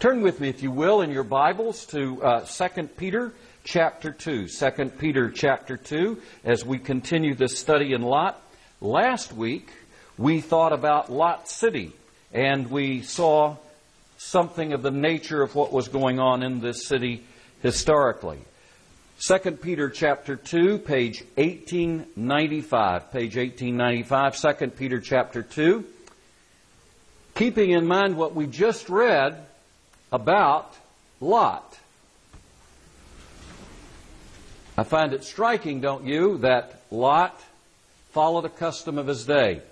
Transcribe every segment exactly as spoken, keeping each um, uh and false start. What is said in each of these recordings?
Turn with me, if you will, in your Bibles to uh, Second Peter chapter two. Second Peter chapter two, as we continue this study in Lot. Last week, we thought about Lot City, and we saw something of the nature of what was going on in this city historically. Second Peter chapter two, page eighteen ninety-five. Page eighteen ninety-five, Second Peter chapter two. Keeping in mind what we just read about Lot. I find it striking, don't you, that Lot followed a custom of his day.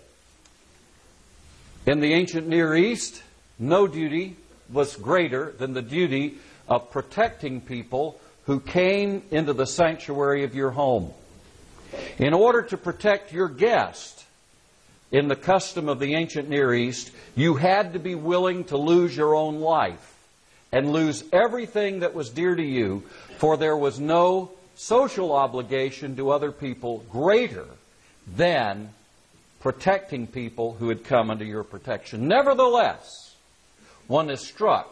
In the ancient Near East, no duty was greater than the duty of protecting people who came into the sanctuary of your home. In order to protect your guest, in the custom of the ancient Near East, you had to be willing to lose your own life and lose everything that was dear to you, for there was no social obligation to other people greater than protecting people who had come under your protection. Nevertheless, one is struck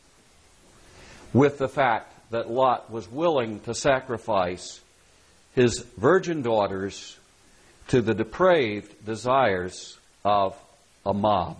with the fact that Lot was willing to sacrifice his virgin daughters to the depraved desires of a mob.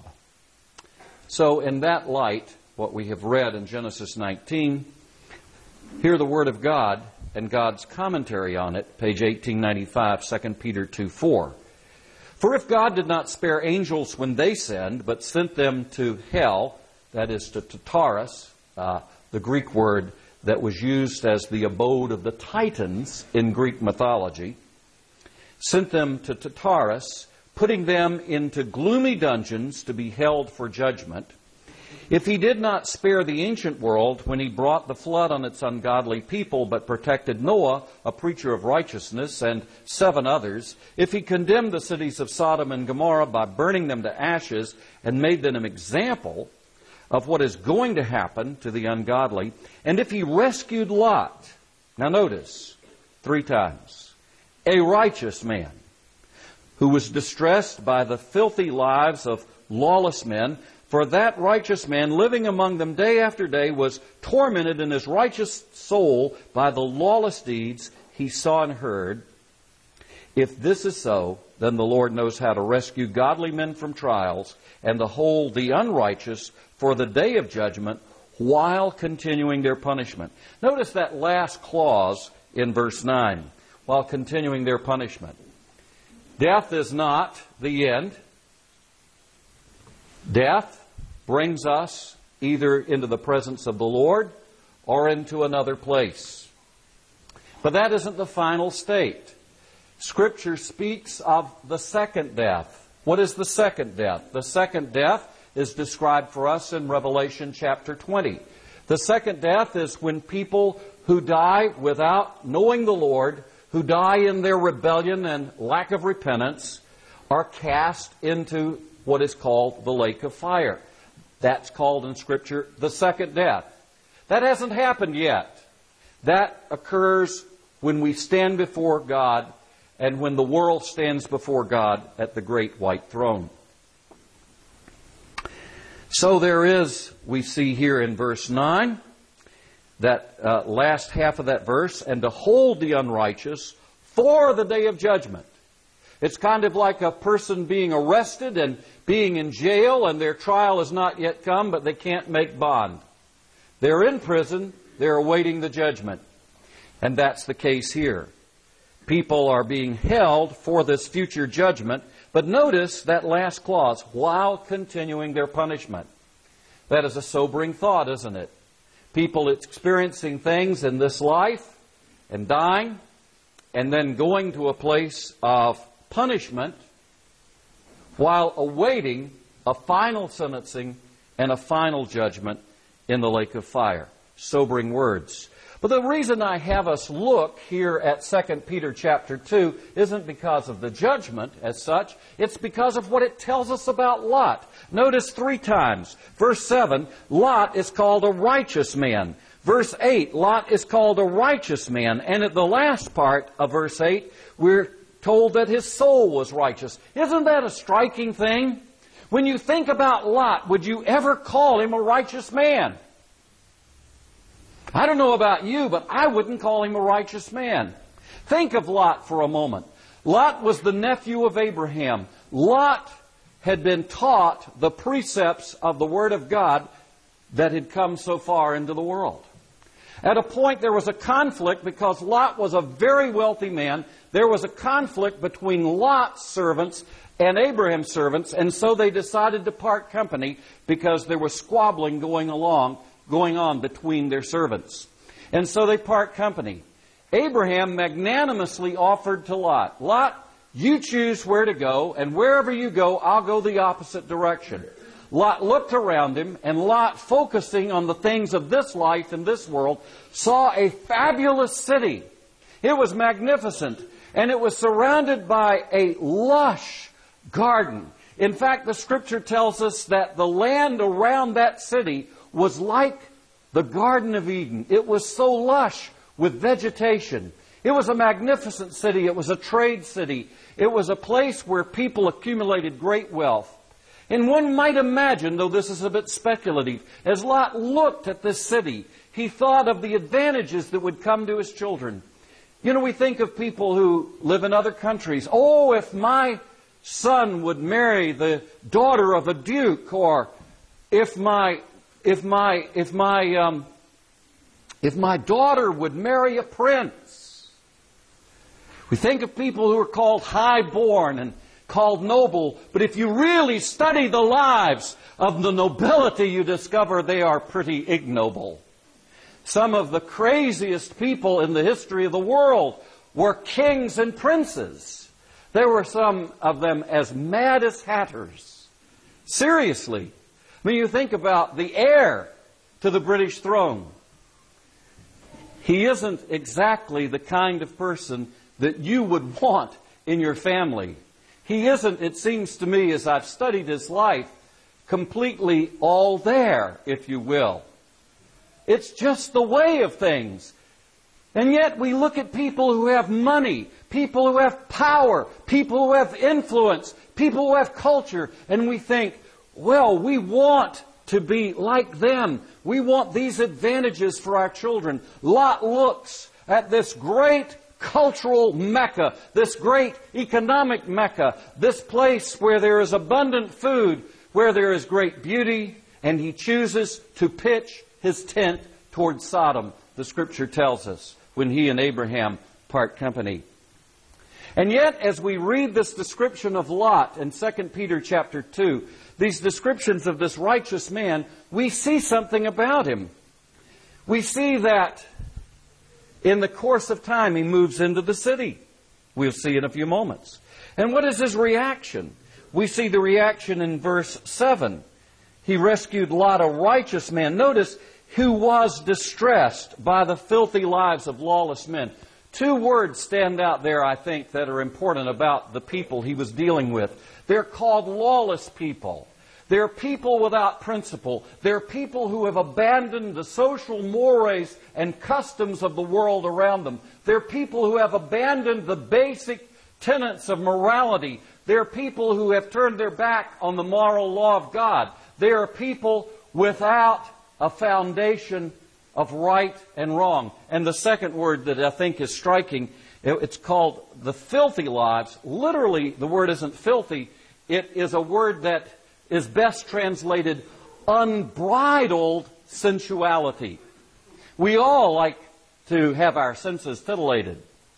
So in that light, what we have read in Genesis nineteen, hear the Word of God and God's commentary on it, page eighteen ninety-five, Second Peter two four. For if God did not spare angels when they sinned, but sent them to hell, that is to Tartarus, uh, the Greek word that was used as the abode of the Titans in Greek mythology, sent them to Tartarus, putting them into gloomy dungeons to be held for judgment. If he did not spare the ancient world when he brought the flood on its ungodly people, but protected Noah, a preacher of righteousness, and seven others, if he condemned the cities of Sodom and Gomorrah by burning them to ashes and made them an example of what is going to happen to the ungodly, and if he rescued Lot, now notice, three times, a righteous man who was distressed by the filthy lives of lawless men, for that righteous man living among them day after day was tormented in his righteous soul by the lawless deeds he saw and heard. If this is so, then the Lord knows how to rescue godly men from trials and to hold the unrighteous for the day of judgment while continuing their punishment. Notice that last clause in verse nine, while continuing their punishment. Death is not the end. Death brings us either into the presence of the Lord or into another place. But that isn't the final state. Scripture speaks of the second death. What is the second death? The second death is described for us in Revelation chapter twenty. The second death is when people who die without knowing the Lord, who die in their rebellion and lack of repentance, are cast into what is called the lake of fire. That's called in Scripture the second death. That hasn't happened yet. That occurs when we stand before God and when the world stands before God at the great white throne. So there is, we see here in verse nine, that uh, last half of that verse, and to hold the unrighteous for the day of judgment. It's kind of like a person being arrested and being in jail, and their trial has not yet come, but they can't make bond. They're in prison, they're awaiting the judgment. And that's the case here. People are being held for this future judgment, but notice that last clause, while continuing their punishment. That is a sobering thought, isn't it? People experiencing things in this life and dying, and then going to a place of punishment while awaiting a final sentencing and a final judgment in the lake of fire. Sobering words. But the reason I have us look here at Second Peter chapter two isn't because of the judgment as such. It's because of what it tells us about Lot. Notice three times. Verse seven, Lot is called a righteous man. Verse eight, Lot is called a righteous man. And at the last part of verse eight, we're told that his soul was righteous. Isn't that a striking thing? When you think about Lot, would you ever call him a righteous man? I don't know about you, but I wouldn't call him a righteous man. Think of Lot for a moment. Lot was the nephew of Abraham. Lot had been taught the precepts of the Word of God that had come so far into the world. At a point there was a conflict because Lot was a very wealthy man. There was a conflict between Lot's servants and Abraham's servants, and so they decided to part company because there was squabbling going along, going on between their servants. And so they part company. Abraham magnanimously offered to Lot, Lot, you choose where to go, and wherever you go, I'll go the opposite direction. Lot looked around him, and Lot, focusing on the things of this life and this world, saw a fabulous city. It was magnificent, and it was surrounded by a lush garden. In fact, the Scripture tells us that the land around that city was like the Garden of Eden. It was so lush with vegetation. It was a magnificent city. It was a trade city. It was a place where people accumulated great wealth. And one might imagine, though this is a bit speculative, as Lot looked at this city, he thought of the advantages that would come to his children. You know, we think of people who live in other countries. Oh, if my son would marry the daughter of a duke, or if my if my if my um, if my daughter would marry a prince. We think of people who are called high-born and called noble, but if you really study the lives of the nobility, you discover they are pretty ignoble. Some of the craziest people in the history of the world were kings and princes. There were some of them as mad as hatters. Seriously. I mean, you think about the heir to the British throne. He isn't exactly the kind of person that you would want in your family. He isn't, it seems to me, as I've studied his life, completely all there, if you will. It's just the way of things. And yet we look at people who have money, people who have power, people who have influence, people who have culture, and we think, well, we want to be like them. We want these advantages for our children. Lot looks at this great cultural Mecca, this great economic Mecca, this place where there is abundant food, where there is great beauty, and he chooses to pitch his tent towards Sodom, the Scripture tells us, when he and Abraham part company. And yet, as we read this description of Lot in Second Peter chapter two, these descriptions of this righteous man, we see something about him. We see that in the course of time, he moves into the city. We'll see in a few moments. And what is his reaction? We see the reaction in verse seven. He rescued Lot, a righteous man. Notice, who was distressed by the filthy lives of lawless men. Two words stand out there, I think, that are important about the people he was dealing with. They're called lawless people. They're people without principle. They're people who have abandoned the social mores and customs of the world around them. They're people who have abandoned the basic tenets of morality. They're people who have turned their back on the moral law of God. They are people without a foundation of right and wrong. And the second word that I think is striking, it's called the filthy lives. Literally, the word isn't filthy. It is a word that is best translated unbridled sensuality. We all like to have our senses titillated.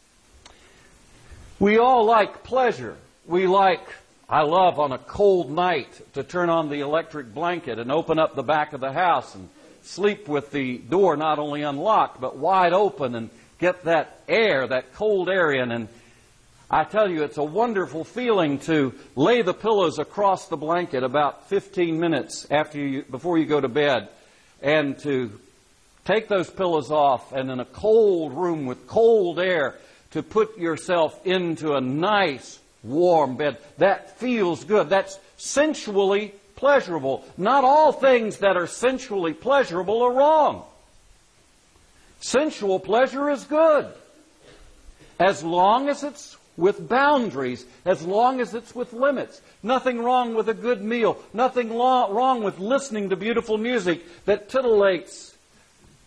We all like pleasure. We like, I love on a cold night to turn on the electric blanket and open up the back of the house and sleep with the door not only unlocked but wide open and get that air, that cold air in. And I tell you, it's a wonderful feeling to lay the pillows across the blanket about fifteen minutes after you, before you go to bed, and to take those pillows off, and in a cold room with cold air, to put yourself into a nice, warm bed. That feels good. That's sensually pleasurable. Not all things that are sensually pleasurable are wrong. Sensual pleasure is good, as long as it's with boundaries, as long as it's with limits. Nothing wrong with a good meal. Nothing lo- wrong with listening to beautiful music that titillates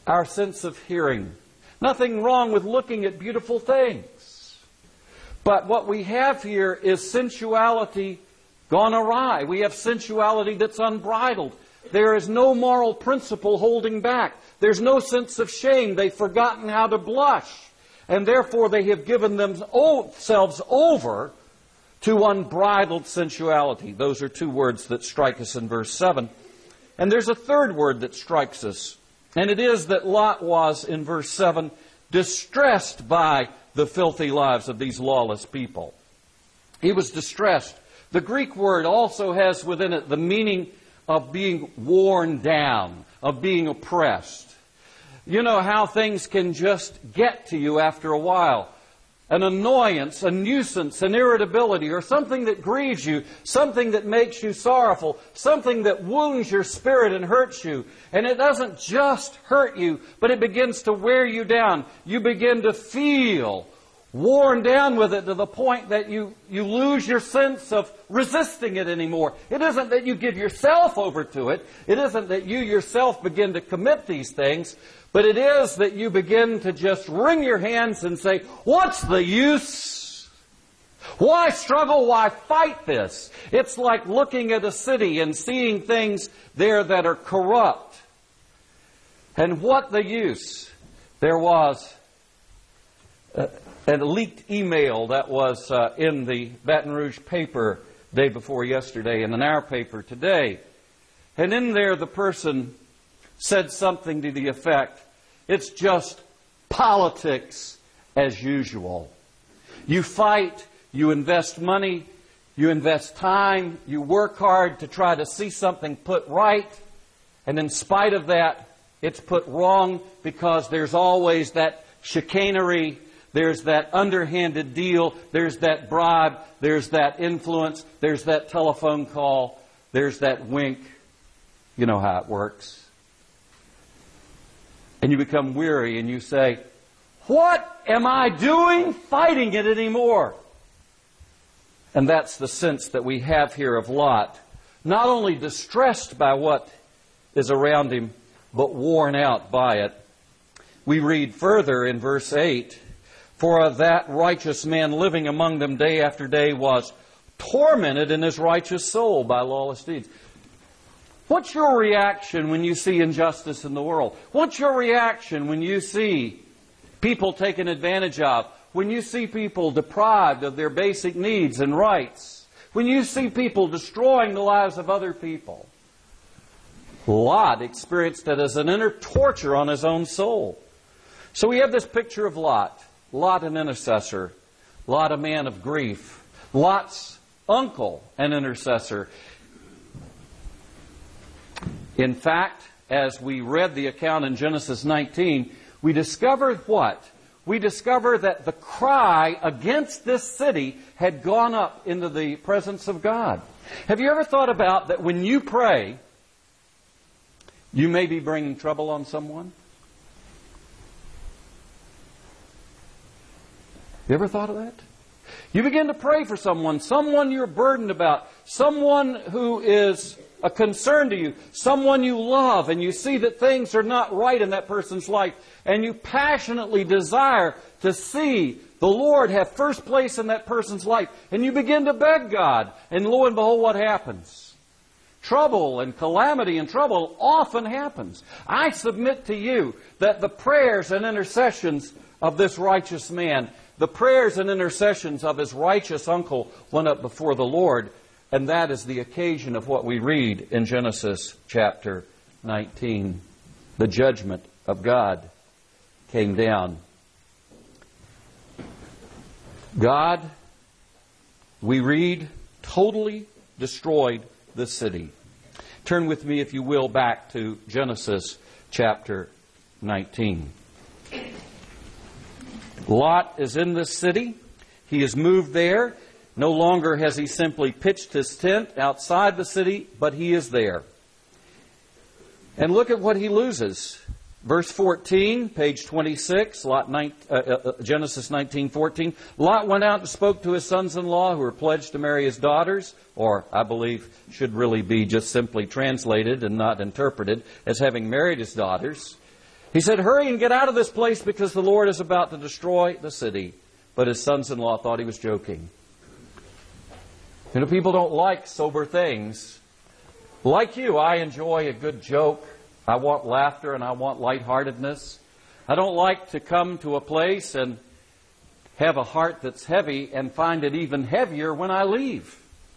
our sense of hearing. Nothing wrong with looking at beautiful things. But what we have here is sensuality gone awry. We have sensuality that's unbridled. There is no moral principle holding back. There's no sense of shame. They've forgotten how to blush. And therefore they have given themselves over to unbridled sensuality. Those are two words that strike us in verse seven. And there's a third word that strikes us. And it is that Lot was, in verse seven, distressed by the filthy lives of these lawless people. He was distressed. The Greek word also has within it the meaning of being worn down, of being oppressed. You know how things can just get to you after a while. An annoyance, a nuisance, an irritability, or something that grieves you, something that makes you sorrowful, something that wounds your spirit and hurts you. And it doesn't just hurt you, but it begins to wear you down. You begin to feel worn down with it to the point that you, you lose your sense of resisting it anymore. It isn't that you give yourself over to it. It isn't that you yourself begin to commit these things. But it is that you begin to just wring your hands and say, what's the use? Why struggle? Why fight this? It's like looking at a city and seeing things there that are corrupt. And what the use? There was a, a leaked email that was uh, in the Baton Rouge paper day before yesterday and in our paper today. And in there the person said something to the effect, it's just politics as usual. You fight, you invest money, you invest time, you work hard to try to see something put right, and in spite of that, it's put wrong because there's always that chicanery, there's that underhanded deal, there's that bribe, there's that influence, there's that telephone call, there's that wink. You know how it works. And you become weary and you say, what am I doing fighting it anymore? And that's the sense that we have here of Lot. Not only distressed by what is around him, but worn out by it. We read further in verse eight, for that righteous man living among them day after day was tormented in his righteous soul by lawless deeds. What's your reaction when you see injustice in the world? What's your reaction when you see people taken advantage of? When you see people deprived of their basic needs and rights? When you see people destroying the lives of other people? Lot experienced it as an inner torture on his own soul. So we have this picture of Lot. Lot, an intercessor. Lot, a man of grief. Lot's uncle, an intercessor. In fact, as we read the account in Genesis nineteen, we discovered what? We discover that the cry against this city had gone up into the presence of God. Have you ever thought about that when you pray, you may be bringing trouble on someone? You ever thought of that? You begin to pray for someone, someone you're burdened about, someone who is a concern to you, someone you love, and you see that things are not right in that person's life, and you passionately desire to see the Lord have first place in that person's life, and you begin to beg God, and lo and behold, what happens? Trouble and calamity and trouble often happens. I submit to you that the prayers and intercessions of this righteous man, the prayers and intercessions of his righteous uncle went up before the Lord. And that is the occasion of what we read in Genesis chapter nineteen. The judgment of God came down. God, we read, totally destroyed the city. Turn with me, if you will, back to Genesis chapter nineteen. Lot is in this city. He has moved there. No longer has he simply pitched his tent outside the city, but he is there. And look at what he loses. Verse fourteen, page twenty-six, Lot nine, uh, uh, Genesis nineteen fourteen. Lot went out and spoke to his sons-in-law who were pledged to marry his daughters, or I believe should really be just simply translated and not interpreted as having married his daughters. He said, hurry and get out of this place because the Lord is about to destroy the city. But his sons-in-law thought he was joking. You know, people don't like sober things. Like you, I enjoy a good joke. I want laughter and I want lightheartedness. I don't like to come to a place and have a heart that's heavy and find it even heavier when I leave.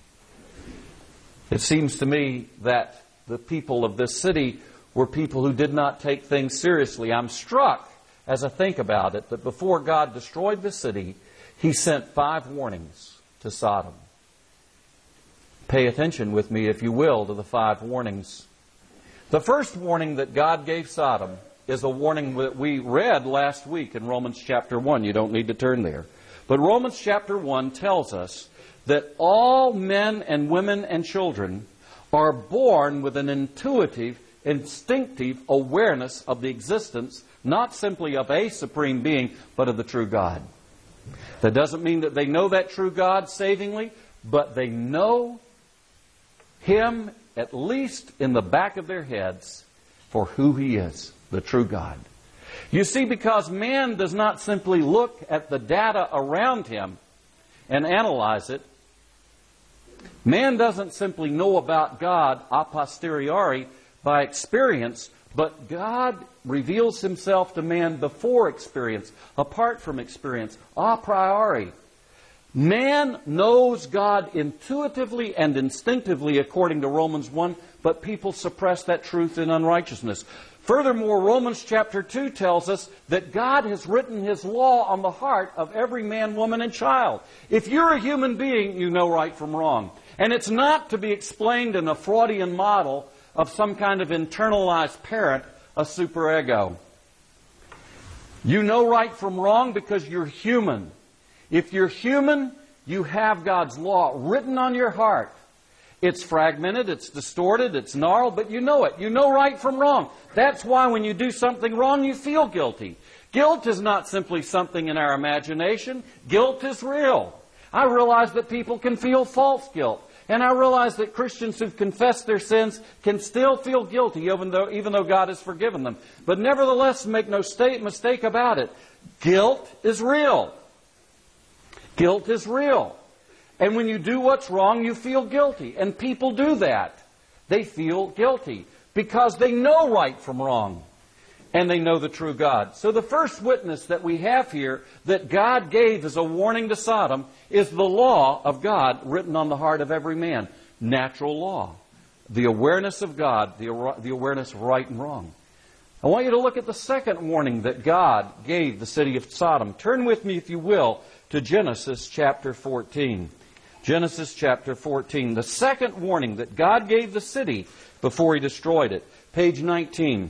It seems to me that the people of this city were people who did not take things seriously. I'm struck, as I think about it, that before God destroyed the city, He sent five warnings to Sodom. Pay attention with me, if you will, to the five warnings. The first warning that God gave Sodom is a warning that we read last week in Romans chapter one. You don't need to turn there. But Romans chapter one tells us that all men and women and children are born with an intuitive, instinctive awareness of the existence, not simply of a supreme being, but of the true God. That doesn't mean that they know that true God savingly, but they know Him, at least in the back of their heads, for who He is, the true God. You see, because man does not simply look at the data around him and analyze it, man doesn't simply know about God a posteriori by experience, but God reveals Himself to man before experience, apart from experience, a priori. Man knows God intuitively and instinctively, according to Romans one, but people suppress that truth in unrighteousness. Furthermore, Romans chapter two tells us that God has written His law on the heart of every man, woman, and child. If you're a human being, you know right from wrong. And it's not to be explained in a Freudian model of some kind of internalized parent, a superego. You know right from wrong because you're human. If you're human, you have God's law written on your heart. It's fragmented, it's distorted, it's gnarled, but you know it. You know right from wrong. That's why when you do something wrong, you feel guilty. Guilt is not simply something in our imagination. Guilt is real. I realize that people can feel false guilt. And I realize that Christians who've confessed their sins can still feel guilty, even though, even though God has forgiven them. But nevertheless, make no state, mistake about it. Guilt is real. Guilt is real. And when you do what's wrong, you feel guilty. And people do that. They feel guilty because they know right from wrong. And they know the true God. So the first witness that we have here that God gave as a warning to Sodom is the law of God written on the heart of every man. Natural law. The awareness of God, the, the awareness of right and wrong. I want you to look at the second warning that God gave the city of Sodom. Turn with me, if you will, to Genesis chapter fourteen. Genesis chapter fourteen. The second warning that God gave the city before He destroyed it. Page nineteen.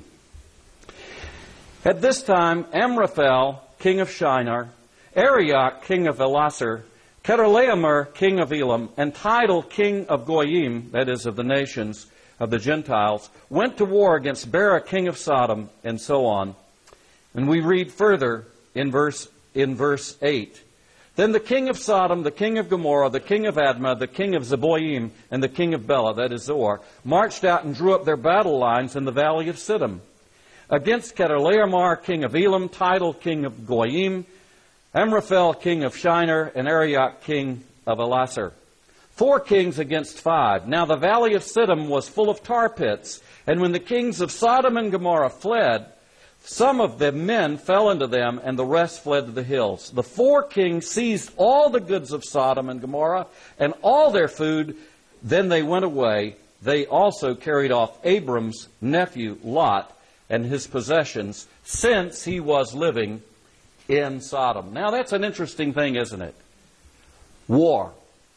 At this time, Amraphel, king of Shinar, Arioch, king of Elasar, Chedorlaomer, king of Elam, and Tidal, king of Goyim, that is, of the nations, of the Gentiles, went to war against Bera, king of Sodom, and so on. And we read further in verse, in verse eight. Then the king of Sodom, the king of Gomorrah, the king of Admah, the king of Zeboim, and the king of Bela, that is Zoar, marched out and drew up their battle lines in the valley of Siddim. Against Chedorlaomer, king of Elam, Tidal, king of Goyim, Amraphel, king of Shinar, and Arioch, king of Elasar. Four kings against five. Now the valley of Siddim was full of tar pits, and when the kings of Sodom and Gomorrah fled, some of the men fell into them, and the rest fled to the hills. The four kings seized all the goods of Sodom and Gomorrah, and all their food. Then they went away. They also carried off Abram's nephew Lot and his possessions, since he was living in Sodom. Now that's an interesting thing, isn't it? War.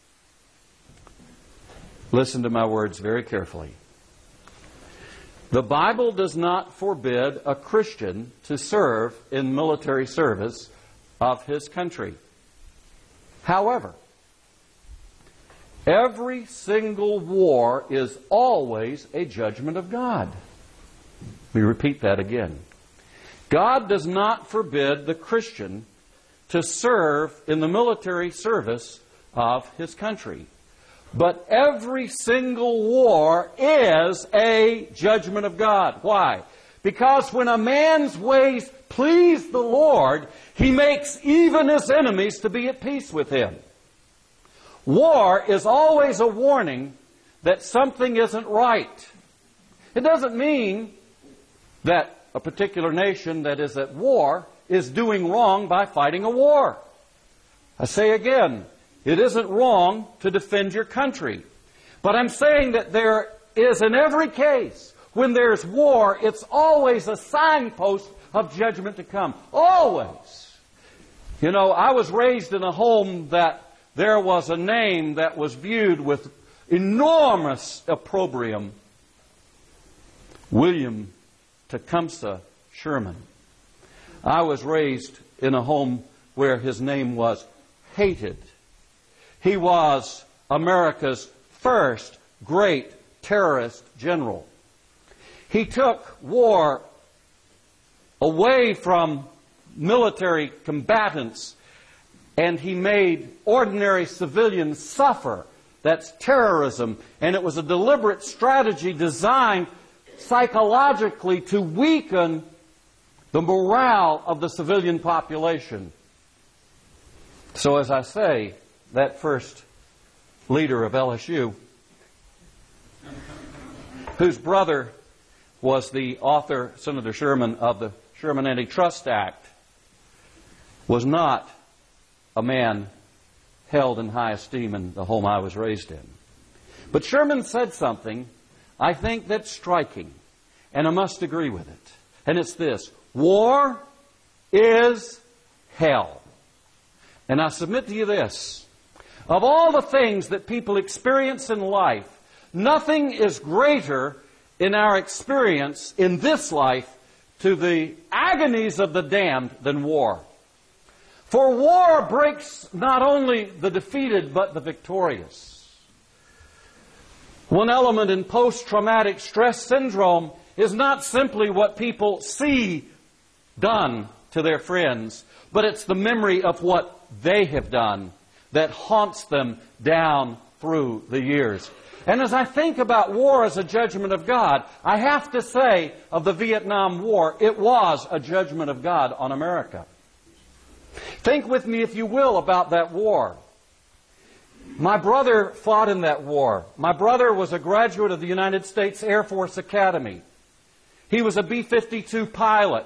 Listen to my words very carefully. The Bible does not forbid a Christian to serve in military service of his country. However, every single war is always a judgment of God. We repeat that again. God does not forbid the Christian to serve in the military service of his country. But every single war is a judgment of God. Why? Because when a man's ways please the Lord, He makes even his enemies to be at peace with him. War is always a warning that something isn't right. It doesn't mean that a particular nation that is at war is doing wrong by fighting a war. I say again, it isn't wrong to defend your country. But I'm saying that there is in every case, when there's war, it's always a signpost of judgment to come. Always. You know, I was raised in a home that there was a name that was viewed with enormous opprobrium. William Tecumseh Sherman. I was raised in a home where his name was hated. He was America's first great terrorist general. He took war away from military combatants and he made ordinary civilians suffer. That's terrorism. And it was a deliberate strategy designed psychologically to weaken the morale of the civilian population. So as I say, that first leader of L S U, whose brother was the author, Senator Sherman, of the Sherman Antitrust Act, was not a man held in high esteem in the home I was raised in. But Sherman said something, I think, that's striking, and I must agree with it. And it's this: war is hell. And I submit to you this: of all the things that people experience in life, nothing is greater in our experience in this life to the agonies of the damned than war. For war breaks not only the defeated but the victorious. One element in post-traumatic stress syndrome is not simply what people see done to their friends, but it's the memory of what they have done that haunts them down through the years. And as I think about war as a judgment of God, I have to say of the Vietnam War, it was a judgment of God on America. Think with me, if you will, about that war. My brother fought in that war. My brother was a graduate of the United States Air Force Academy. He was a B fifty-two pilot.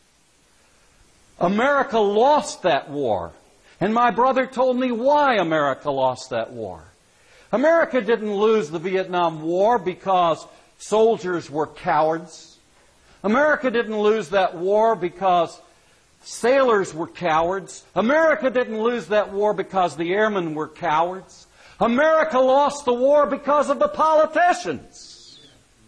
America lost that war. And my brother told me why America lost that war. America didn't lose the Vietnam War because soldiers were cowards. America didn't lose that war because sailors were cowards. America didn't lose that war because the airmen were cowards. America lost the war because of the politicians.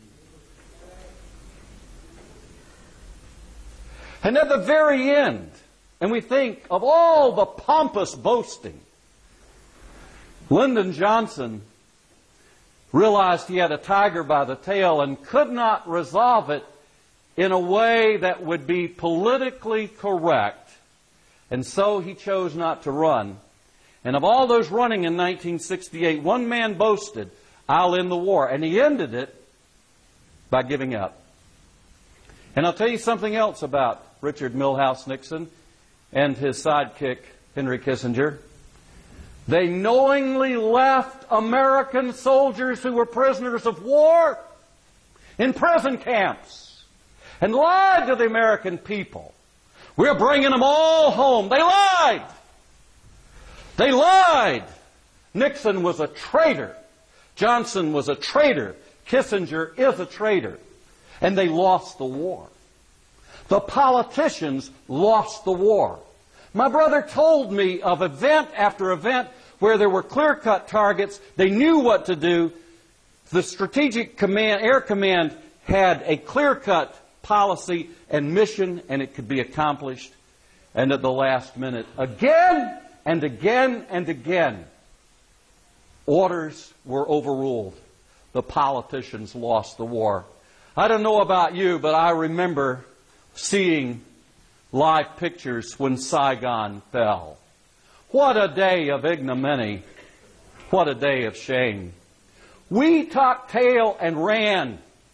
And at the very end, and we think of all the pompous boasting, Lyndon Johnson realized he had a tiger by the tail and could not resolve it in a way that would be politically correct. And so he chose not to run. And of all those running in nineteen sixty-eight, one man boasted, "I'll end the war." And he ended it by giving up. And I'll tell you something else about Richard Milhous Nixon and his sidekick, Henry Kissinger. They knowingly left American soldiers who were prisoners of war in prison camps and lied to the American people. We're bringing them all home. They lied. They lied. Nixon was a traitor. Johnson was a traitor. Kissinger is a traitor. And they lost the war. The politicians lost the war. My brother told me of event after event where there were clear-cut targets. They knew what to do. The Strategic Command, Air Command had a clear-cut policy and mission, and it could be accomplished. And at the last minute, again and again and again, orders were overruled. The politicians lost the war. I don't know about you, but I remember seeing live pictures when Saigon fell. What a day of ignominy. What a day of shame. We tucked tail and ran.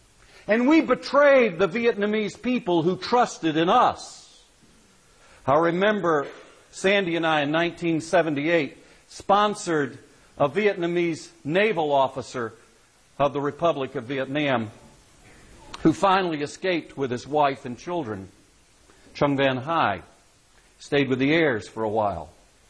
And we betrayed the Vietnamese people who trusted in us. I remember Sandy and I in nineteen seventy-eight sponsored a Vietnamese naval officer of the Republic of Vietnam who finally escaped with his wife and children. Trung Van Hai stayed with the heirs for a while.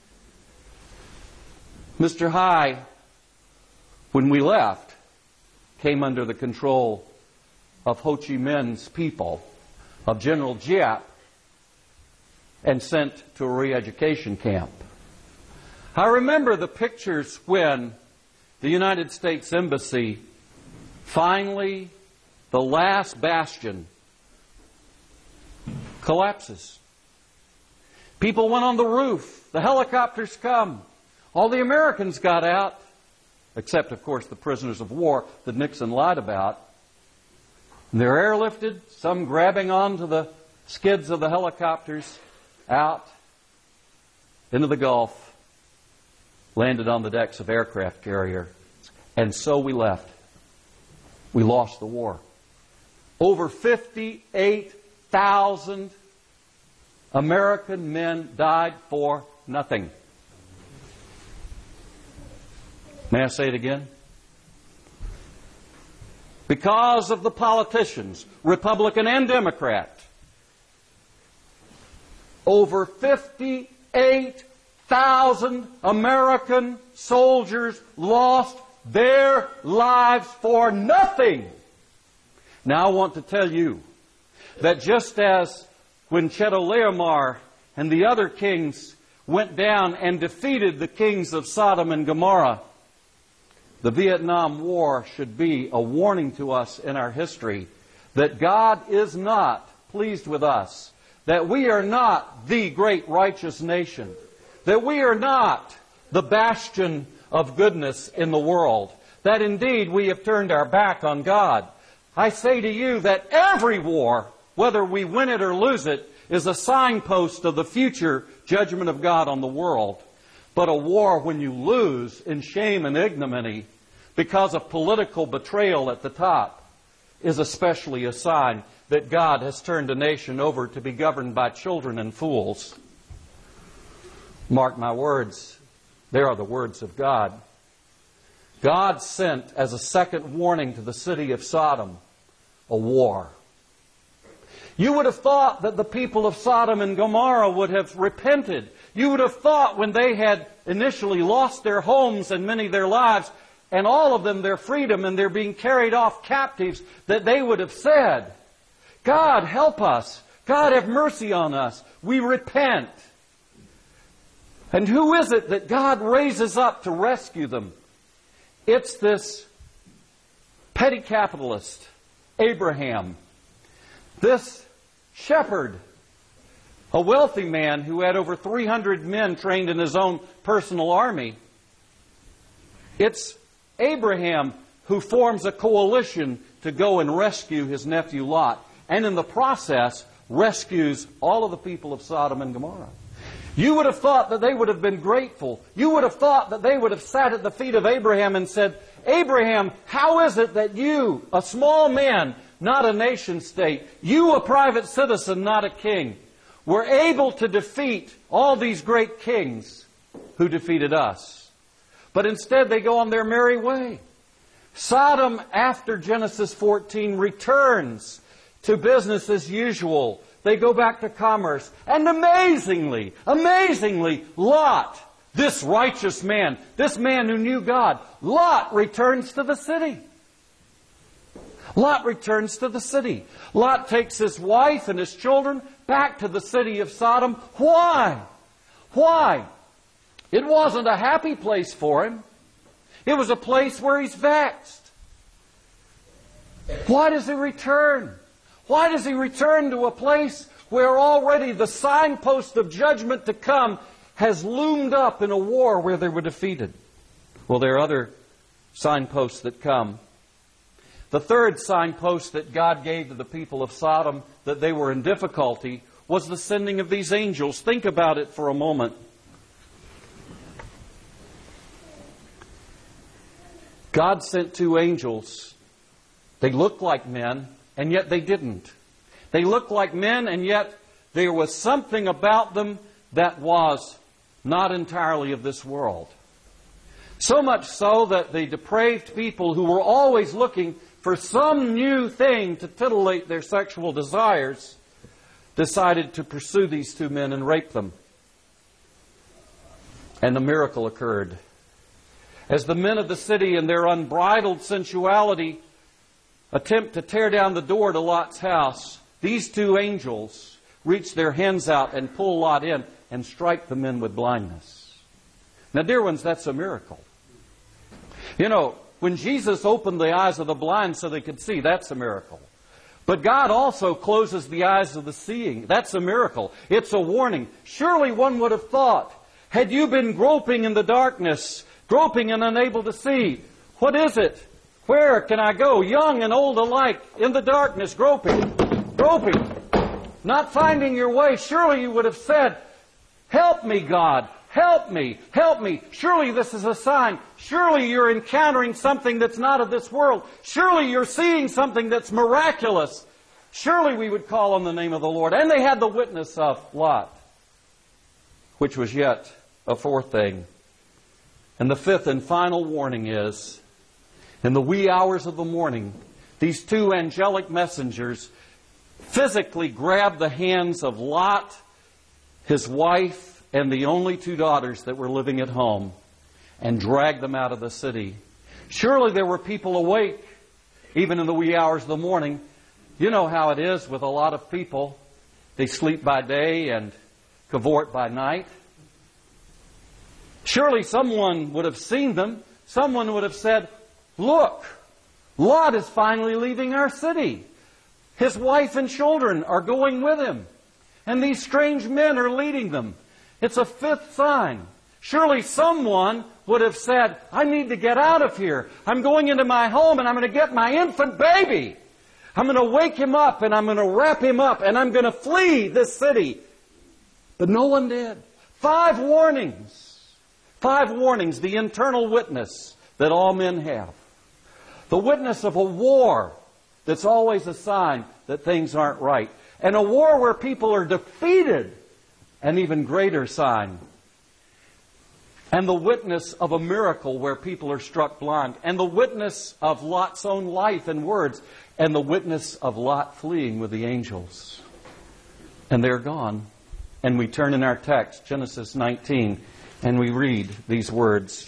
Mister Hai, when we left, came under the control of Ho Chi Minh's people, of General Giap, and sent to a re-education camp. I remember the pictures when the United States Embassy finally, the last bastion, collapses. People went on the roof. The helicopters come. All the Americans got out, except, of course, the prisoners of war that Nixon lied about. And they're airlifted, some grabbing onto the skids of the helicopters, out into the Gulf, landed on the decks of aircraft carrier. And so we left. We lost the war. Over fifty-eight thousand American men died for nothing. May I say it again? Because of the politicians, Republican and Democrat, over fifty-eight thousand American soldiers lost their lives for nothing. Now I want to tell you that just as when Chedorlaomer and the other kings went down and defeated the kings of Sodom and Gomorrah, the Vietnam War should be a warning to us in our history that God is not pleased with us, that we are not the great righteous nation, that we are not the bastion of goodness in the world, that indeed we have turned our back on God. I say to you that every war, whether we win it or lose it, is a signpost of the future judgment of God on the world. But a war when you lose in shame and ignominy because of political betrayal at the top is especially a sign that God has turned a nation over to be governed by children and fools. Mark my words, they are the words of God. God sent as a second warning to the city of Sodom a war. You would have thought that the people of Sodom and Gomorrah would have repented. You would have thought when they had initially lost their homes and many their lives, and all of them their freedom, and they're being carried off captives, that they would have said, God, help us. God, have mercy on us. We repent. And who is it that God raises up to rescue them? It's this petty capitalist, Abraham. This shepherd, a wealthy man who had over three hundred men trained in his own personal army. It's Abraham who forms a coalition to go and rescue his nephew Lot, and in the process rescues all of the people of Sodom and Gomorrah. You would have thought that they would have been grateful. You would have thought that they would have sat at the feet of Abraham and said, Abraham, how is it that you, a small man, not a nation state, you, a private citizen, not a king, were able to defeat all these great kings who defeated us? But instead they go on their merry way. Sodom, after Genesis fourteen, returns to business as usual. They go back to commerce. And amazingly, amazingly, Lot, this righteous man, this man who knew God, Lot returns to the city. Lot returns to the city. Lot takes his wife and his children back to the city of Sodom. Why? Why? It wasn't a happy place for him. It was a place where he's vexed. Why does he return? Why does he return to a place where already the signpost of judgment to come has loomed up in a war where they were defeated? Well, there are other signposts that come. The third signpost that God gave to the people of Sodom that they were in difficulty was the sending of these angels. Think about it for a moment. God sent two angels. They looked like men. and yet they didn't. They looked like men, and yet there was something about them that was not entirely of this world. So much so that the depraved people who were always looking for some new thing to titillate their sexual desires decided to pursue these two men and rape them. And the miracle occurred. As the men of the city in their unbridled sensuality attempt to tear down the door to Lot's house, these two angels reach their hands out and pull Lot in and strike the men with blindness. Now, dear ones, that's a miracle. You know, when Jesus opened the eyes of the blind so they could see, that's a miracle. But God also closes the eyes of the seeing. That's a miracle. It's a warning. Surely one would have thought, had you been groping in the darkness, groping and unable to see, what is it? Where can I go? Young and old alike, in the darkness, groping, groping, not finding your way. Surely you would have said, help me, God. Help me, help me. Surely this is a sign. Surely you're encountering something that's not of this world. Surely you're seeing something that's miraculous. Surely we would call on the name of the Lord. And they had the witness of Lot, which was yet a fourth thing. And the fifth and final warning is, in the wee hours of the morning, these two angelic messengers physically grabbed the hands of Lot, his wife, and the only two daughters that were living at home, and dragged them out of the city. Surely there were people awake, even in the wee hours of the morning. You know how it is with a lot of people. They sleep by day and cavort by night. Surely someone would have seen them. Someone would have said, look, Lot is finally leaving our city. His wife and children are going with him. And these strange men are leading them. It's a fifth sign. Surely someone would have said, I need to get out of here. I'm going into my home and I'm going to get my infant baby. I'm going to wake him up and I'm going to wrap him up and I'm going to flee this city. But no one did. Five warnings. Five warnings, the internal witness that all men have. The witness of a war that's always a sign that things aren't right. And a war where people are defeated, an even greater sign. And the witness of a miracle where people are struck blind. And the witness of Lot's own life and words. And the witness of Lot fleeing with the angels. And they're gone. And we turn in our text, Genesis nineteen, and we read these words.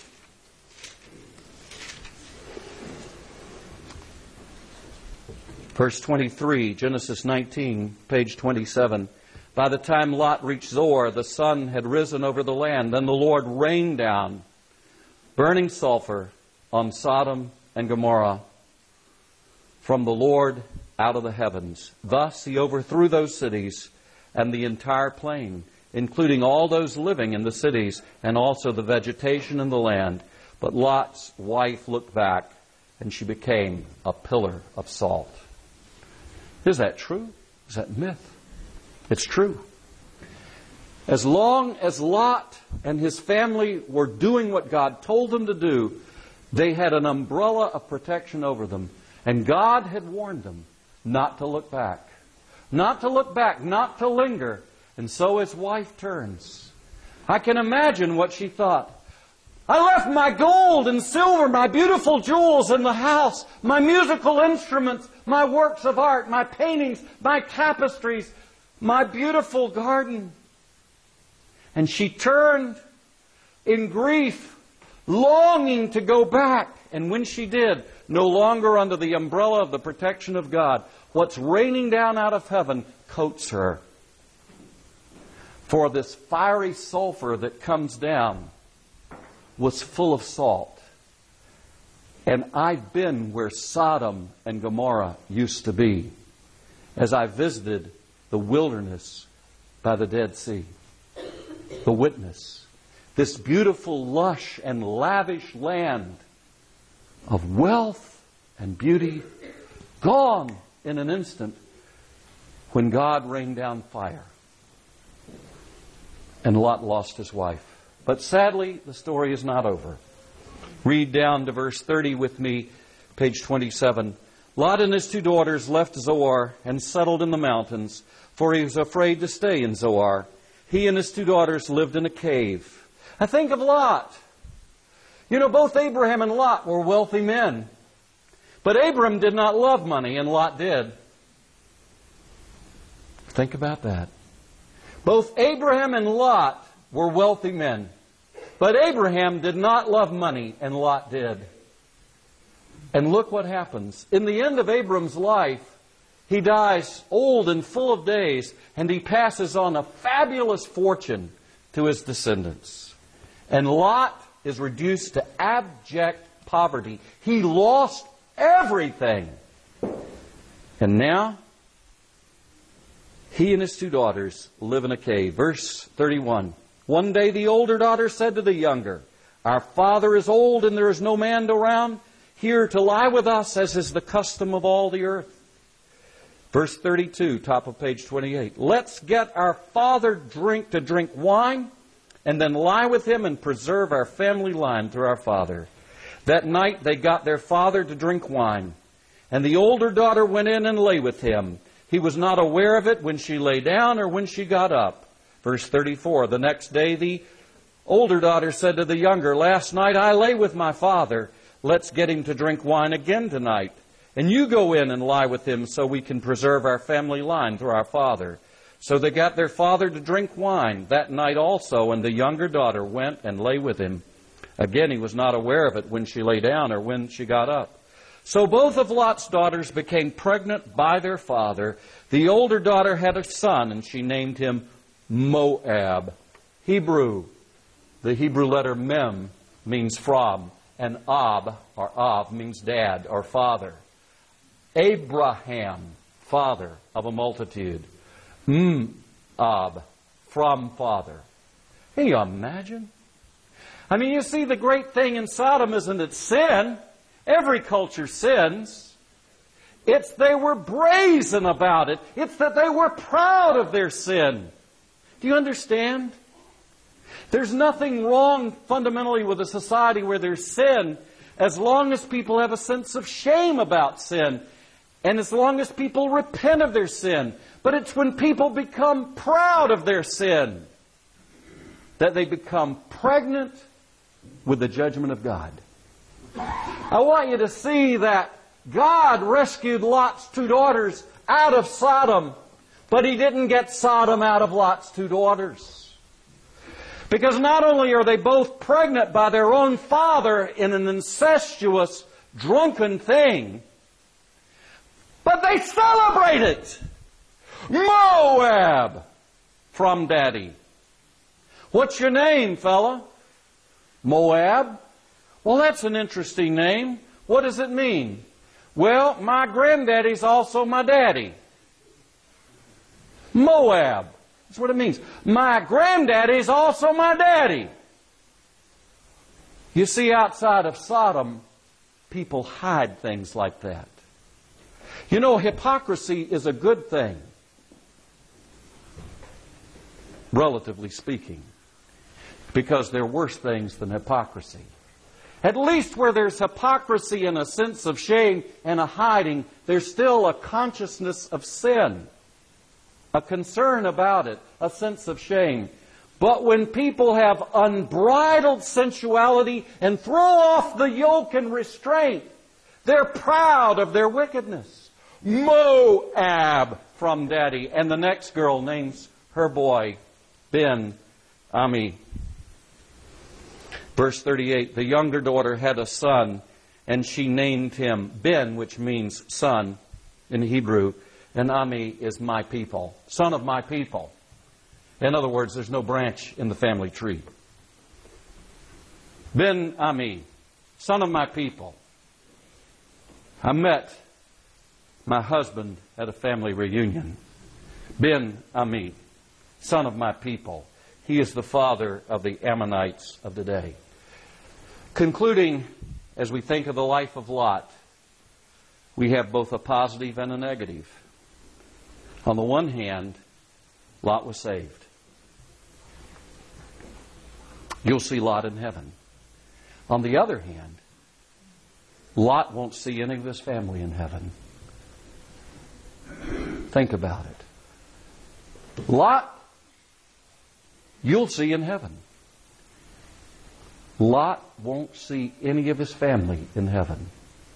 Verse twenty-three, Genesis nineteen, page twenty-seven. By the time Lot reached Zoar, the sun had risen over the land. Then the Lord rained down burning sulfur on Sodom and Gomorrah from the Lord out of the heavens. Thus he overthrew those cities and the entire plain, including all those living in the cities and also the vegetation in the land. But Lot's wife looked back, and she became a pillar of salt. Is that true? Is that myth? It's true. As long as Lot and his family were doing what God told them to do, they had an umbrella of protection over them. And God had warned them not to look back. Not to look back, not to linger. And so his wife turns. I can imagine what she thought. I left my gold and silver, my beautiful jewels in the house, my musical instruments, my works of art, my paintings, my tapestries, my beautiful garden. And she turned in grief, longing to go back. And when she did, no longer under the umbrella of the protection of God, what's raining down out of heaven coats her. For this fiery sulfur that comes down was full of salt. And I've been where Sodom and Gomorrah used to be, as I visited the wilderness by the Dead Sea. The witness. This beautiful, lush, and lavish land of wealth and beauty, gone in an instant when God rained down fire. And Lot lost his wife. But sadly, the story is not over. Read down to verse thirty with me, page twenty-seven. Lot and his two daughters left Zoar and settled in the mountains, for he was afraid to stay in Zoar. He and his two daughters lived in a cave. I think of Lot. You know, both Abraham and Lot were wealthy men. But Abram did not love money, and Lot did. Think about that. Both Abraham and Lot were wealthy men. But Abraham did not love money, and Lot did. And look what happens. In the end of Abram's life, he dies old and full of days, and he passes on a fabulous fortune to his descendants. And Lot is reduced to abject poverty. He lost everything. And now, he and his two daughters live in a cave. Verse thirty-one. One day the older daughter said to the younger, "Our father is old and there is no man around here to lie with us, as is the custom of all the earth." Verse thirty-two, top of page twenty-eight. "Let's get our father drink to drink wine, and then lie with him and preserve our family line through our father." That night they got their father to drink wine, and the older daughter went in and lay with him. He was not aware of it when she lay down or when she got up. Verse thirty-four, the next day the older daughter said to the younger, "Last night I lay with my father. Let's get him to drink wine again tonight. And you go in and lie with him so we can preserve our family line through our father." So they got their father to drink wine that night also, and the younger daughter went and lay with him. Again, he was not aware of it when she lay down or when she got up. So both of Lot's daughters became pregnant by their father. The older daughter had a son, and she named him Moab. Hebrew, the Hebrew letter mem means from, and ab, or av, means dad or father. Abraham, father of a multitude. M-ab, from father. Can you imagine? I mean, you see, the great thing in Sodom isn't its sin. Every culture sins. It's they were brazen about it. It's that they were proud of their sin. Do you understand? There's nothing wrong fundamentally with a society where there's sin, as long as people have a sense of shame about sin, and as long as people repent of their sin. But it's when people become proud of their sin that they become pregnant with the judgment of God. I want you to see that God rescued Lot's two daughters out of Sodom, but He didn't get Sodom out of Lot's two daughters. Because not only are they both pregnant by their own father in an incestuous, drunken thing, but they celebrate it. Moab from Daddy. What's your name, fella? Moab? Well, that's an interesting name. What does it mean? Well, my granddaddy's also my daddy. Moab. That's what it means. My granddaddy's also my daddy. You see, outside of Sodom, people hide things like that. You know, hypocrisy is a good thing, relatively speaking, because there are worse things than hypocrisy. At least where there's hypocrisy and a sense of shame and a hiding, there's still a consciousness of sin, a concern about it, a sense of shame. But when people have unbridled sensuality and throw off the yoke and restraint, they're proud of their wickedness. Moab from Daddy. And the next girl names her boy Ben-Ami. Verse thirty-eight, the younger daughter had a son, and she named him Ben, which means son in Hebrew, and Ami is my people, son of my people. In other words, there's no branch in the family tree. Ben-Ami, son of my people. I met my husband at a family reunion. Ben-Ami, son of my people. He is the father of the Ammonites of today. Concluding, as we think of the life of Lot, we have both a positive and a negative. On the one hand, Lot was saved. You'll see Lot in heaven. On the other hand, Lot won't see any of his family in heaven. Think about it. Lot, you'll see in heaven. Lot won't see any of his family in heaven.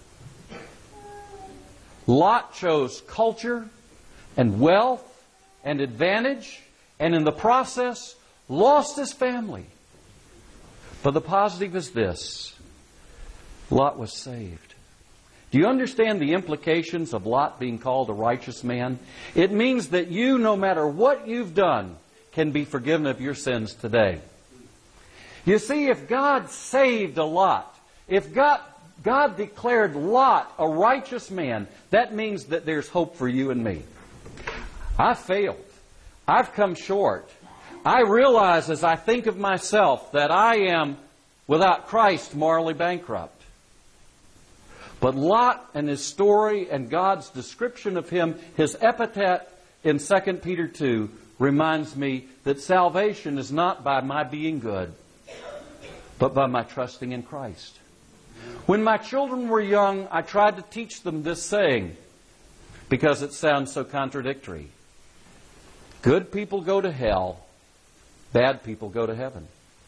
Lot chose culture and wealth and advantage, and in the process lost his family. But the positive is this: Lot was saved. Do you understand the implications of Lot being called a righteous man? It means that you, no matter what you've done, can be forgiven of your sins today. You see, if God saved a Lot, if God, God declared Lot a righteous man, that means that there's hope for you and me. I failed. I've come short. I realize as I think of myself that I am, without Christ, morally bankrupt. But Lot and his story and God's description of him, his epithet in Second Peter two, reminds me that salvation is not by my being good, but by my trusting in Christ. When my children were young, I tried to teach them this saying because it sounds so contradictory. Good people go to hell, bad people go to heaven.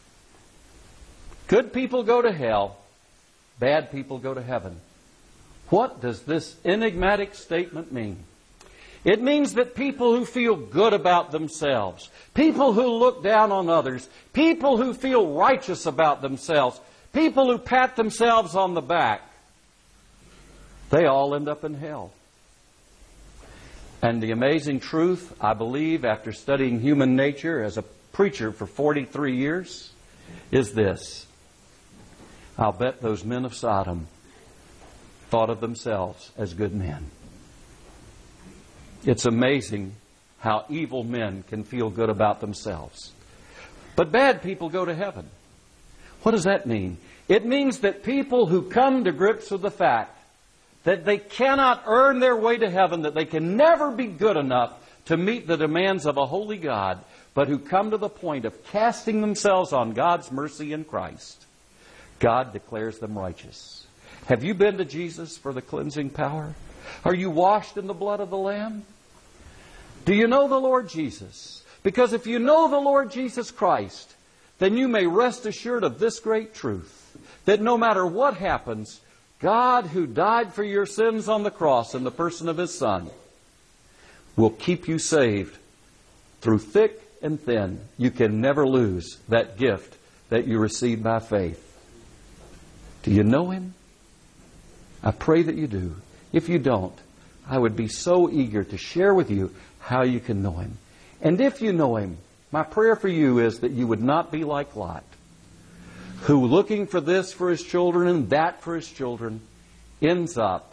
Good people go to hell, bad people go to heaven. What does this enigmatic statement mean? It means that people who feel good about themselves, people who look down on others, people who feel righteous about themselves, people who pat themselves on the back, they all end up in hell. And the amazing truth, I believe, after studying human nature as a preacher for forty-three years, is this: I'll bet those men of Sodom thought of themselves as good men. It's amazing how evil men can feel good about themselves. But bad people go to heaven. What does that mean? It means that people who come to grips with the fact that they cannot earn their way to heaven, that they can never be good enough to meet the demands of a holy God, but who come to the point of casting themselves on God's mercy in Christ, God declares them righteous. Have you been to Jesus for the cleansing power? Are you washed in the blood of the Lamb? Do you know the Lord Jesus? Because if you know the Lord Jesus Christ, then you may rest assured of this great truth, that no matter what happens, God, who died for your sins on the cross in the person of His Son, will keep you saved through thick and thin. You can never lose that gift that you received by faith. Do you know Him? I pray that you do. If you don't, I would be so eager to share with you how you can know Him. And if you know Him, my prayer for you is that you would not be like Lot, who, looking for this for his children and that for his children, ends up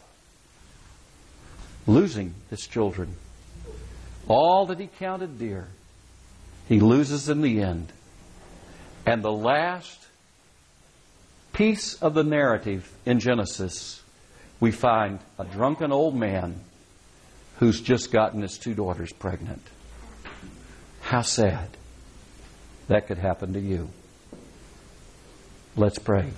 losing his children. All that he counted dear, he loses in the end. And the last piece of the narrative in Genesis, we find a drunken old man who's just gotten his two daughters pregnant. How sad that could happen to you. Let's pray.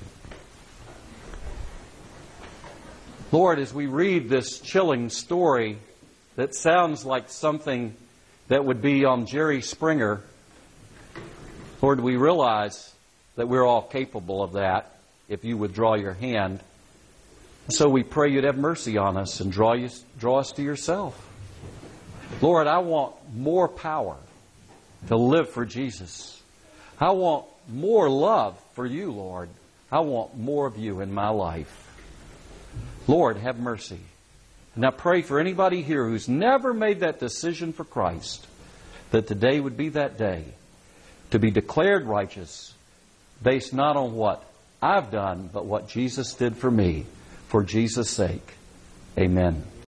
Lord, as we read this chilling story that sounds like something that would be on Jerry Springer, Lord, we realize that we're all capable of that if you would draw your hand. So we pray you'd have mercy on us and draw you, draw us to yourself. Lord, I want more power to live for Jesus. I want more love for you, Lord. I want more of you in my life. Lord, have mercy. And I pray for anybody here who's never made that decision for Christ, that today would be that day to be declared righteous based not on what I've done, but what Jesus did for me, for Jesus' sake. Amen.